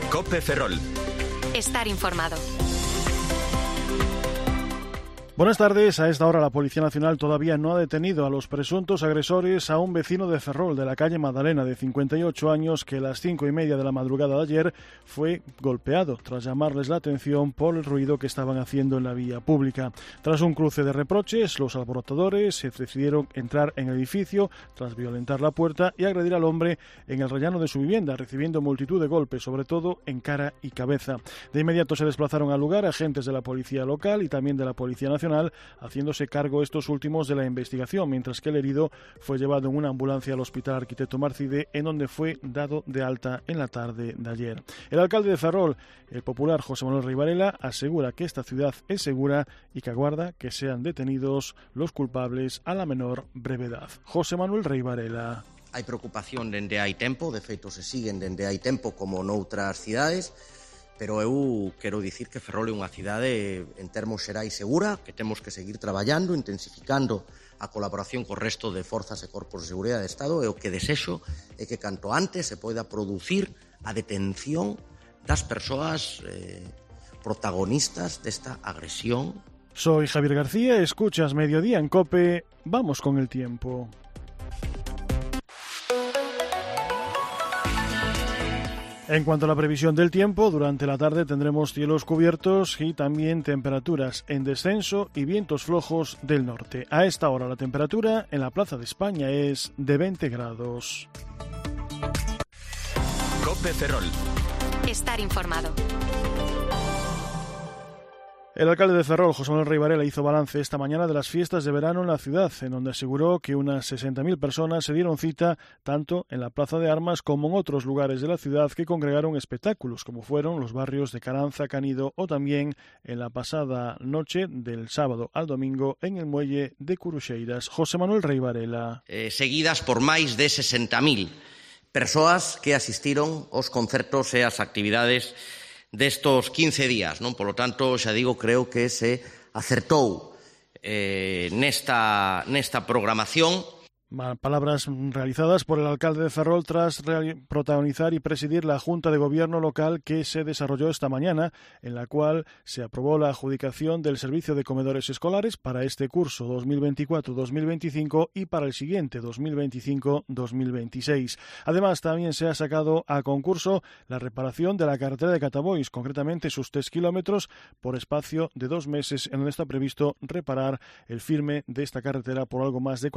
COPE Ferrol. Estar informado. Buenas tardes. A esta hora la Policía Nacional todavía no ha detenido a los presuntos agresores a un vecino de Ferrol, de la calle Magdalena, de 58 años, que a las 5:30 de la madrugada de ayer fue golpeado tras llamarles la atención por el ruido que estaban haciendo en la vía pública. Tras un cruce de reproches, los alborotadores se decidieron entrar en el edificio tras violentar la puerta y agredir al hombre en el rellano de su vivienda, recibiendo multitud de golpes, sobre todo en cara y cabeza. De inmediato se desplazaron al lugar agentes de la Policía Local y también de la Policía Nacional, haciéndose cargo estos últimos de la investigación, mientras que el herido fue llevado en una ambulancia al Hospital Arquitecto Marcide, en donde fue dado de alta en la tarde de ayer. El alcalde de Ferrol, el popular José Manuel Rey Varela, asegura que esta ciudad es segura y que aguarda que sean detenidos los culpables a la menor brevedad. José Manuel Rey Varela. Hai preocupación dende hai tempo, de feito se siguen dende hai tempo como noutras cidades, pero eu quero dicir que Ferrol é unha cidade en termos xerais segura, que temos que seguir traballando, intensificando a colaboración co resto de forzas e corpos de seguridade do Estado, e o que desexo é que canto antes se poida producir a detención das persoas protagonistas desta agresión. Soy Javier García, escuchas Mediodía en COPE, vamos con el tiempo. En cuanto a la previsión del tiempo, durante la tarde tendremos cielos cubiertos y también temperaturas en descenso y vientos flojos del norte. A esta hora la temperatura en la Plaza de España es de 20 grados. COPE Ferrol. Estar informado. El alcalde de Ferrol, José Manuel Rey Varela, hizo balance esta mañana de las fiestas de verano en la ciudad, en donde aseguró que unas 60.000 personas se dieron cita tanto en la Plaza de Armas como en otros lugares de la ciudad que congregaron espectáculos, como fueron los barrios de Caranza, Canido o también en la pasada noche del sábado al domingo en el muelle de Curuxeiras. José Manuel Rey Varela. Seguidas por máis de 60.000 persoas que asistiron aos concertos e ás actividades destos 15 días, non? Polo tanto, xa digo, creo que se acertou nesta programación. Palabras realizadas por el alcalde de Ferrol tras protagonizar y presidir la Junta de Gobierno local que se desarrolló esta mañana, en la cual se aprobó la adjudicación del servicio de comedores escolares para este curso 2024-2025 y para el siguiente 2025-2026. Además, también se ha sacado a concurso la reparación de la carretera de Catabois, concretamente sus 3 kilómetros por espacio de 2 meses, en donde está previsto reparar el firme de esta carretera por algo más de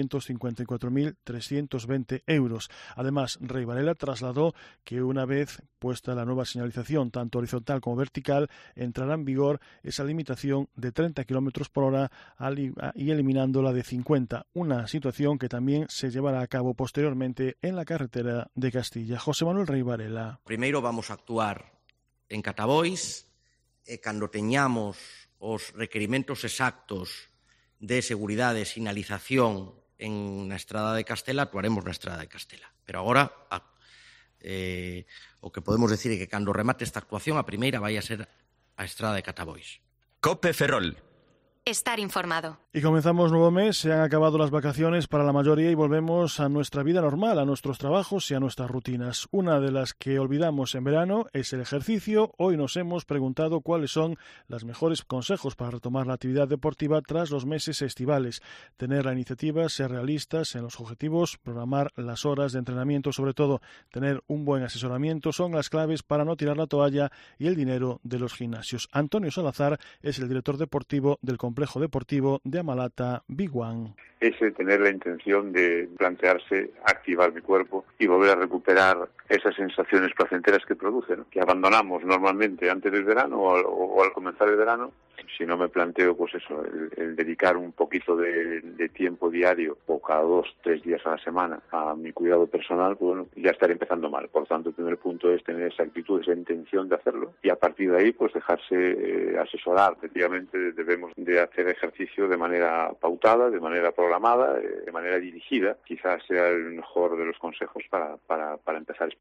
454.320 euros. Además, Rey Varela trasladó que una vez puesta la nueva señalización, tanto horizontal como vertical, entrará en vigor esa limitación de 30 km por hora y eliminando la de 50, una situación que también se llevará a cabo posteriormente en la carretera de Castilla. José Manuel Rey Varela. Primeiro vamos a actuar en Catabois e cando teñamos os requerimentos exactos de seguridade e sinalización na Estrada de Castela, actuaremos na Estrada de Castela. Pero agora o que podemos decir é que cando remate esta actuación a primeira vai a ser a Estrada de Catabois. COPE Ferrol. Estar informado. Y comenzamos nuevo mes, se han acabado las vacaciones para la mayoría y volvemos a nuestra vida normal, a nuestros trabajos y a nuestras rutinas. Una de las que olvidamos en verano es el ejercicio. Hoy nos hemos preguntado cuáles son los mejores consejos para retomar la actividad deportiva tras los meses estivales. Tener la iniciativa, ser realistas en los objetivos, programar las horas de entrenamiento, sobre todo tener un buen asesoramiento, son las claves para no tirar la toalla y el dinero de los gimnasios. Antonio Salazar es el director deportivo del complejo deportivo de Amalata Big One. Es tener la intención de plantearse activar mi cuerpo y volver a recuperar esas sensaciones placenteras que produce, ¿no? Que abandonamos normalmente antes del verano o al comenzar el verano. Si no me planteo, pues eso, el dedicar un poquito de tiempo diario o cada 2-3 días a la semana a mi cuidado personal, pues bueno, ya estaré empezando mal. Por tanto, el primer punto es tener esa actitud, esa intención de hacerlo y a partir de ahí, pues dejarse asesorar. Efectivamente, debemos de hacer ejercicio de manera pautada, de manera programada, de manera dirigida. Quizás sea el mejor de los consejos para empezar.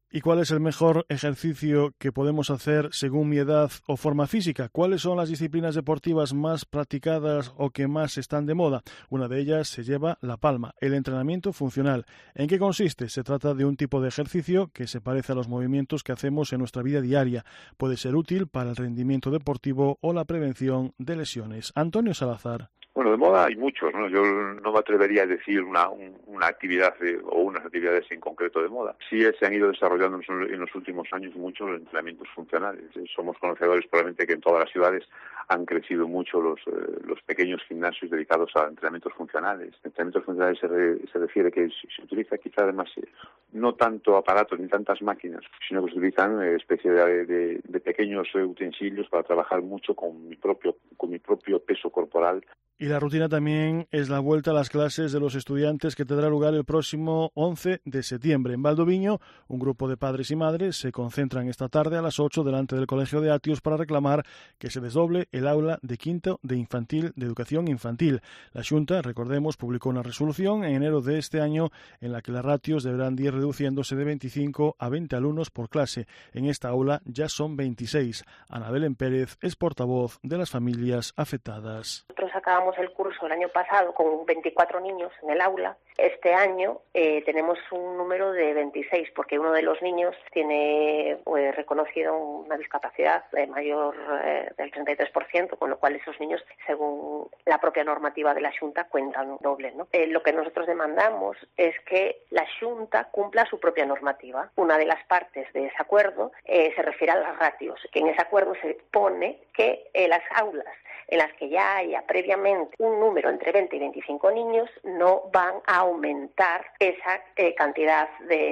¿Y cuál es el mejor ejercicio que podemos hacer según mi edad o forma física? ¿Cuáles son las disciplinas deportivas más practicadas o que más están de moda? Una de ellas se lleva la palma, el entrenamiento funcional. ¿En qué consiste? Se trata de un tipo de ejercicio que se parece a los movimientos que hacemos en nuestra vida diaria. Puede ser útil para el rendimiento deportivo o la prevención de lesiones. Antonio Salazar. Bueno, de moda hay muchos, ¿no? Yo no me atrevería a decir una actividad o unas actividades en concreto de moda. Sí se han ido desarrollando en los últimos años muchos los entrenamientos funcionales. Somos conocedores probablemente que en todas las ciudades han crecido mucho los pequeños gimnasios dedicados a entrenamientos funcionales. Entrenamientos funcionales se refiere que se utiliza quizá además no tanto aparatos ni tantas máquinas, sino que se utilizan especie de pequeños utensilios para trabajar mucho con mi propio peso corporal. Y la rutina también es la vuelta a las clases de los estudiantes que tendrá lugar el próximo 11 de septiembre. En Valdoviño, un grupo de padres y madres se concentran esta tarde a las 8 delante del Colegio de Atios para reclamar que se desdoble el aula de quinto de educación infantil. La Xunta, recordemos, publicó una resolución en enero de este año en la que las ratios deberán ir reduciéndose de 25 a 20 alumnos por clase. En esta aula ya son 26. Ana Belén Pérez es portavoz de las familias afectadas. Nosotros acabamos el curso el año pasado con 24 niños en el aula. Este año tenemos un número de 26 porque uno de los niños tiene reconocido una discapacidad mayor del 33%, con lo cual esos niños, según la propia normativa de la Xunta, cuentan doble, ¿no? Lo que nosotros demandamos es que la Xunta cumpla su propia normativa. Una de las partes de ese acuerdo se refiere a las ratios, que en ese acuerdo se pone que las aulas en las que ya haya previamente un número entre 20 y 25 niños no van a aumentar esa cantidad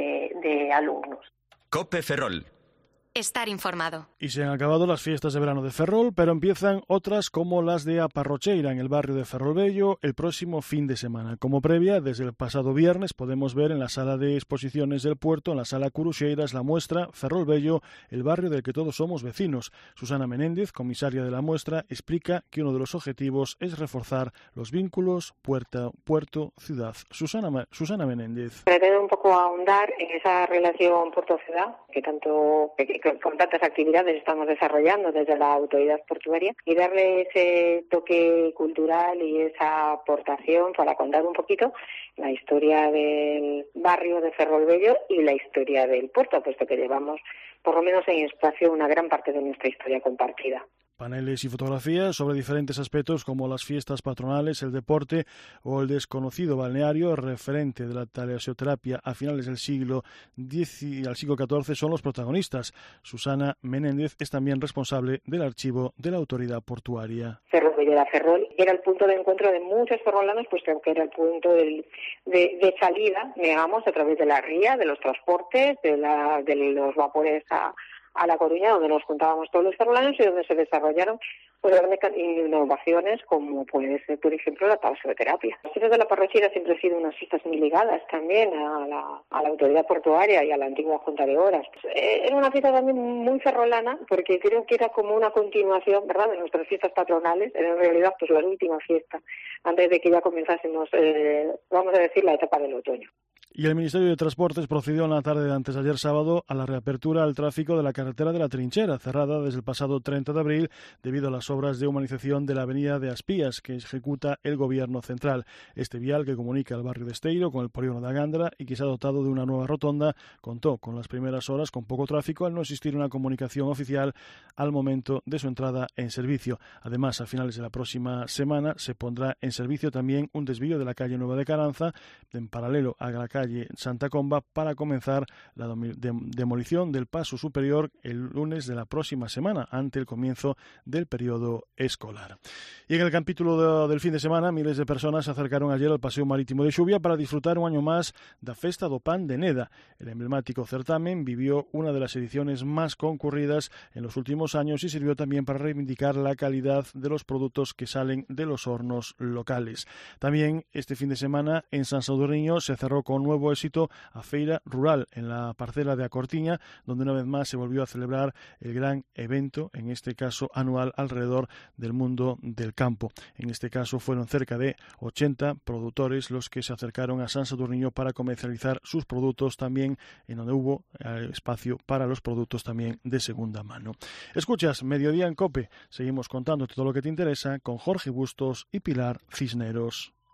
de alumnos. COPE Ferrol. Estar informado. Y se han acabado las fiestas de verano de Ferrol, pero empiezan otras como las de A Parrocheira, en el barrio de Ferrolvello, el próximo fin de semana. Como previa, desde el pasado viernes podemos ver en la sala de exposiciones del puerto, en la sala Curuxeiras, la muestra Ferrolvello, el barrio del que todos somos vecinos. Susana Menéndez, comisaria de la muestra, explica que uno de los objetivos es reforzar los vínculos puerto-ciudad. Susana Menéndez. Pretendo un poco ahondar en esa relación puerto-ciudad, que con tantas actividades estamos desarrollando desde la autoridad portuaria, y darle ese toque cultural y esa aportación para contar un poquito la historia del barrio de Ferrolvello y la historia del puerto, puesto que llevamos por lo menos en espacio una gran parte de nuestra historia compartida. Paneles y fotografías sobre diferentes aspectos como las fiestas patronales, el deporte o el desconocido balneario referente de la talesioterapia a finales del siglo X y al siglo XIV son los protagonistas. Susana Menéndez es también responsable del archivo de la autoridad portuaria. Ferrolvello de Ferrol era el punto de encuentro de muchos ferrolanos, puesto que era el punto de salida, digamos, a través de la ría, de los transportes, de los vapores a La Coruña, donde nos juntábamos todos los ferrolanos y donde se desarrollaron grandes innovaciones, como puede ser, por ejemplo, la tauroterapia. Las fiestas de la Parrocheira siempre han sido unas fiestas muy ligadas también a la autoridad portuaria y a la antigua Junta de Horas. Era una fiesta también muy ferrolana, porque creo que era como una continuación, ¿verdad?, de nuestras fiestas patronales. Era en realidad pues la última fiesta antes de que ya comenzásemos, vamos a decir, la etapa del otoño. Y el Ministerio de Transportes procedió en la tarde de antes de ayer sábado a la reapertura al tráfico de la carretera de la Trinchera, cerrada desde el pasado 30 de abril debido a las obras de humanización de la avenida de Aspías que ejecuta el Gobierno central. Este vial, que comunica el barrio de Esteiro con el polígono de Gándara y que se ha dotado de una nueva rotonda, contó con las primeras horas con poco tráfico al no existir una comunicación oficial al momento de su entrada en servicio. Además, a finales de la próxima semana se pondrá en servicio también un desvío de la calle Nueva de Caranza en paralelo a la calle Santa Comba para comenzar la demolición del paso superior el lunes de la próxima semana, ante el comienzo del periodo escolar. Y en el capítulo del fin de semana, miles de personas se acercaron ayer al Paseo Marítimo de Xuvia para disfrutar un año máis da Festa do Pan de Neda. El emblemático certamen vivió una de las ediciones más concurridas en los últimos años y sirvió también para reivindicar la calidad de los productos que salen de los hornos locales. También este fin de semana en San Sadurniño se cerró con nuevo nuevo éxito a Feira Rural en la parcela de A Cortiña, donde una vez más se volvió a celebrar el gran evento, en este caso anual, alrededor del mundo del campo. En este caso fueron cerca de 80 productores los que se acercaron a San Sadurniño para comercializar sus productos, también en donde hubo espacio para los productos también de segunda mano. Escuchas Mediodía en COPE. Seguimos contando todo lo que te interesa con Jorge Bustos y Pilar Cisneros.